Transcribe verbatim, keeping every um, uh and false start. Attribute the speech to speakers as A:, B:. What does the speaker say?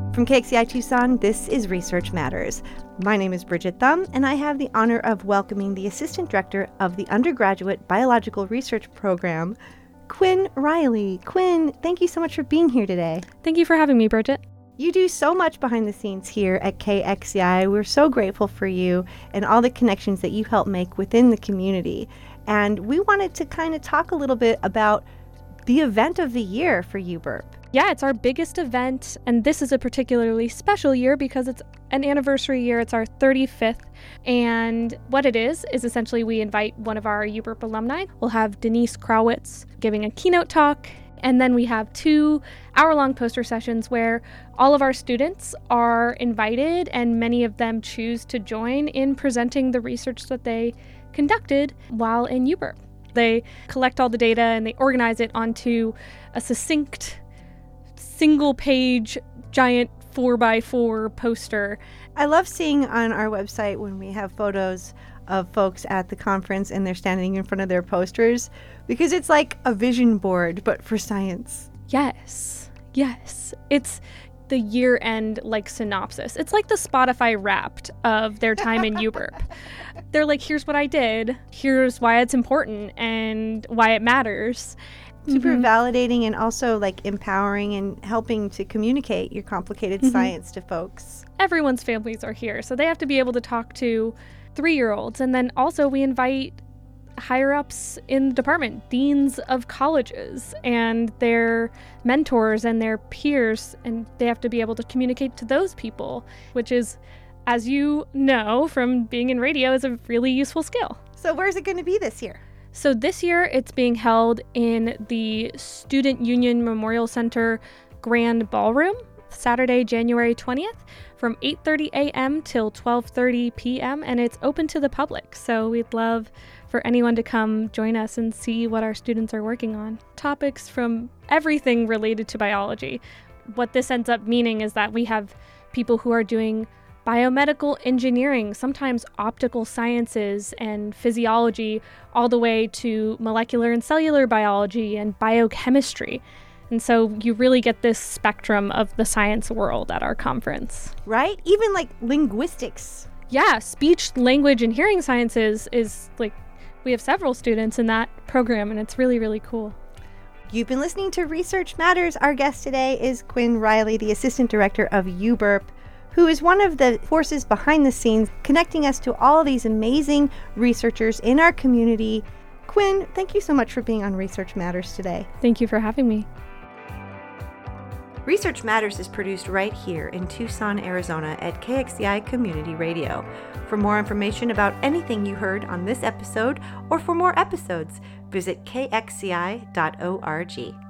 A: From K X C I Tucson, this is Research Matters. My name is Bridget Thum, and I have the honor of welcoming the Assistant Director of the Undergraduate Biological Research Program, Quinn Riley. Quinn, thank you so much for being here today.
B: Thank you for having me, Bridget.
A: You do so much behind the scenes here at K X C I. We're so grateful for you and all the connections that you help make within the community. And we wanted to kind of talk a little bit about the event of the year for U B U R P.
B: Yeah, it's our biggest event, and this is a particularly special year because it's an anniversary year. It's our thirty-fifth, and what it is is essentially we invite one of our U B U R P alumni. We'll have Denise Krawitz giving a keynote talk, and then we have two hour-long poster sessions where all of our students are invited, and many of them choose to join in presenting the research that they conducted while in U B U R P. They collect all the data and they organize it onto a succinct single-page, giant four by four poster.
A: I love seeing on our website when we have photos of folks at the conference and they're standing in front of their posters, because it's like a vision board, but for science.
B: Yes, yes. It's the year-end like synopsis. It's like the Spotify Wrapped of their time in U B U R P. They're like, here's what I did, here's why it's important, and why it matters.
A: Super
B: Mm-hmm.
A: validating and also like empowering and helping to communicate your complicated
B: Mm-hmm.
A: science to folks.
B: Everyone's families are here, so they have to be able to talk to three-year-olds. And then also we invite higher-ups in the department, deans of colleges, and their mentors and their peers, and they have to be able to communicate to those people, which is, as you know from being in radio, is a really useful skill.
A: So where's it going to be this year?
B: So this year it's being held in the Student Union Memorial Center Grand Ballroom, Saturday, January twentieth, from eight thirty a.m. till twelve thirty p.m., and it's open to the public. So we'd love for anyone to come join us and see what our students are working on. Topics from everything related to biology. What this ends up meaning is that we have people who are doing biomedical engineering, sometimes optical sciences and physiology, all the way to molecular and cellular biology and biochemistry. And so you really get this spectrum of the science world at our conference.
A: Right? Even like linguistics.
B: Yeah, speech, language, and hearing sciences is like, we have several students in that program, and it's really, really cool.
A: You've been listening to Research Matters. Our guest today is Quinn Riley, the Assistant Director of U B U R P, who is one of the forces behind the scenes connecting us to all these amazing researchers in our community. Quinn, thank you so much for being on Research Matters today.
B: Thank you for having me.
A: Research Matters is produced right here in Tucson, Arizona at K X C I Community Radio. For more information about anything you heard on this episode or for more episodes, visit k x c i dot org.